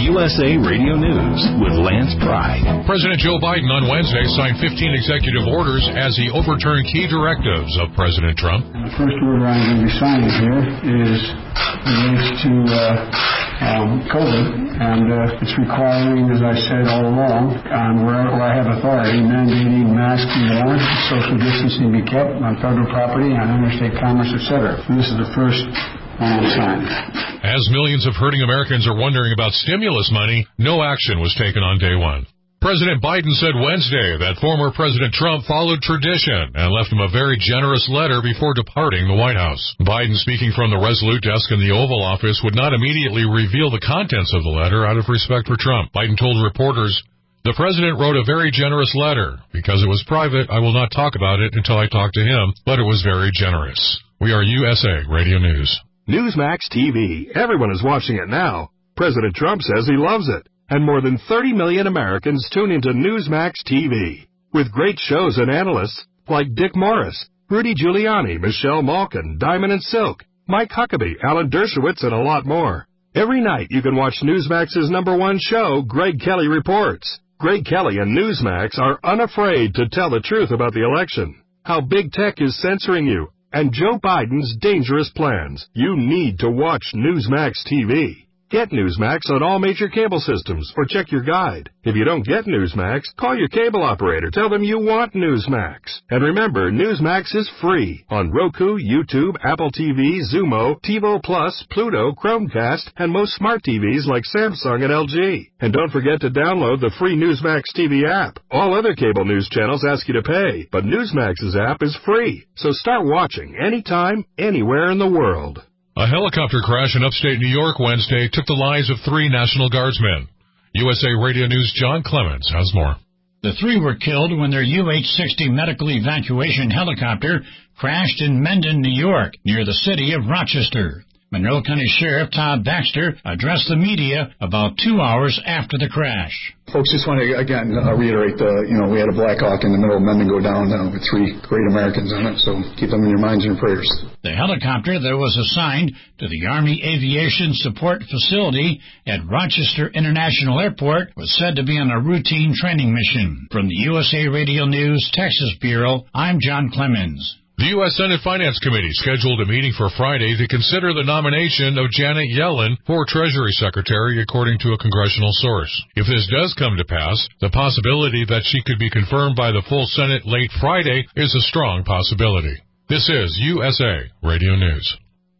USA Radio News with Lance Pry. President Joe Biden on Wednesday signed 15 executive orders as he overturned key directives of President Trump. And the first order I'm going to be signing here relates to COVID, and it's requiring, as I said all along, wherever I have authority, mandating masks be worn, social distancing be kept on federal property, on interstate commerce, etc. This is the first one I'm signing. As millions of hurting Americans are wondering about stimulus money, no action was taken on day one. President Biden said Wednesday that former President Trump followed tradition and left him a very generous letter before departing the White House. Biden, speaking from the Resolute desk in the Oval Office, would not immediately reveal the contents of the letter out of respect for Trump. Biden told reporters, "The president wrote a very generous letter. Because it was private, I will not talk about it until I talk to him, but it was very generous." We are USA Radio News. Newsmax TV. Everyone is watching it now. President Trump says he loves it. And more than 30 million Americans tune into Newsmax TV. With great shows and analysts like Dick Morris, Rudy Giuliani, Michelle Malkin, Diamond and Silk, Mike Huckabee, Alan Dershowitz, and a lot more. Every night you can watch Newsmax's #1 show, Greg Kelly Reports. Greg Kelly and Newsmax are unafraid to tell the truth about the election, how big tech is censoring you, and Joe Biden's dangerous plans. You need to watch Newsmax TV. Get Newsmax on all major cable systems or check your guide. If you don't get Newsmax, call your cable operator. Tell them you want Newsmax. And remember, Newsmax is free on Roku, YouTube, Apple TV, Xumo, TiVo Plus, Pluto, Chromecast, and most smart TVs like Samsung and LG. And don't forget to download the free Newsmax TV app. All other cable news channels ask you to pay, but Newsmax's app is free. So start watching anytime, anywhere in the world. A helicopter crash in upstate New York Wednesday took the lives of 3 National Guardsmen. USA Radio News' John Clemens has more. The 3 were killed when their UH-60 medical evacuation helicopter crashed in Mendon, New York, near the city of Rochester. Monroe County Sheriff Todd Baxter addressed the media about 2 hours after the crash. Folks, just want to, again, reiterate, we had a Black Hawk in the middle of Mendon go down with 3 great Americans on it, so keep them in your minds and your prayers. The helicopter that was assigned to the Army Aviation Support Facility at Rochester International Airport was said to be on a routine training mission. From the USA Radio News Texas Bureau, I'm John Clemens. The U.S. Senate Finance Committee scheduled a meeting for Friday to consider the nomination of Janet Yellen for Treasury Secretary, according to a congressional source. If this does come to pass, the possibility that she could be confirmed by the full Senate late Friday is a strong possibility. This is USA Radio News.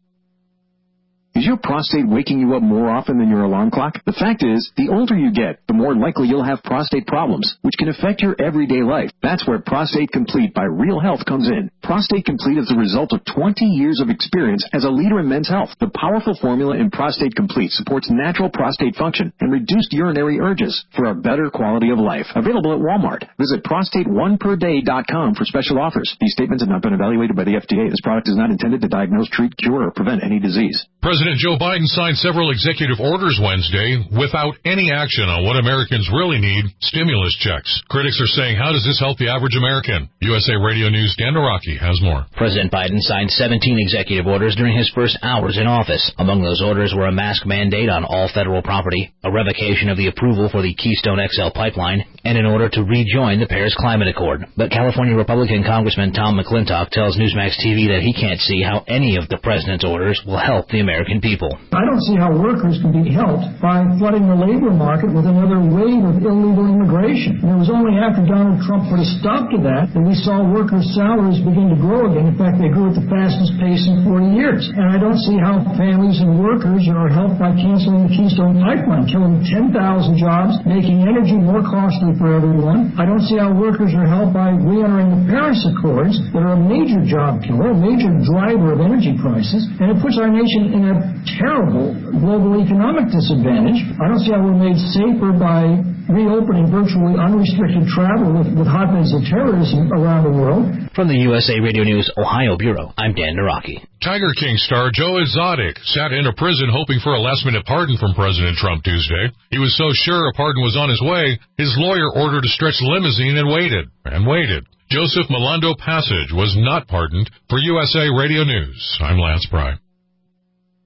Is your prostate waking you up more often than your alarm clock? The fact is, the older you get, the more likely you'll have prostate problems, which can affect your everyday life. That's where Prostate Complete by Real Health comes in. Prostate Complete is the result of 20 years of experience as a leader in men's health. The powerful formula in Prostate Complete supports natural prostate function and reduced urinary urges for a better quality of life. Available at Walmart. Visit prostate1perday.com for special offers. These statements have not been evaluated by the FDA. This product is not intended to diagnose, treat, cure, or prevent any disease. President Joe Biden signed several executive orders Wednesday without any action on what Americans really need, stimulus checks. Critics are saying, how does this help the average American? USA Radio News' Dan Naraki has more. President Biden signed 17 executive orders during his first hours in office. Among those orders were a mask mandate on all federal property, a revocation of the approval for the Keystone XL pipeline, and an order to rejoin the Paris Climate Accord. But California Republican Congressman Tom McClintock tells Newsmax TV that he can't see how any of the president's orders will help the American people. I don't see how workers can be helped by flooding the labor market with another wave of illegal immigration. And it was only after Donald Trump put a stop to that we saw workers' salaries begin to grow again. In fact, they grew at the fastest pace in 40 years. And I don't see how families and workers are helped by canceling the Keystone Pipeline, killing 10,000 jobs, making energy more costly for everyone. I don't see how workers are helped by re-entering the Paris Accords that are a major job killer, a major driver of energy prices, and it puts our nation in a terrible global economic disadvantage. I don't see how we're made safer by reopening virtually unrestricted travel with hotbeds of terrorism around the world. From the USA Radio News Ohio Bureau, I'm Dan Naraki. Tiger King star Joe Exotic sat in a prison hoping for a last-minute pardon from President Trump Tuesday. He was so sure a pardon was on his way, his lawyer ordered a stretch limousine and waited. Joseph Malondo Passage was not pardoned. For USA Radio News, I'm Lance Pry.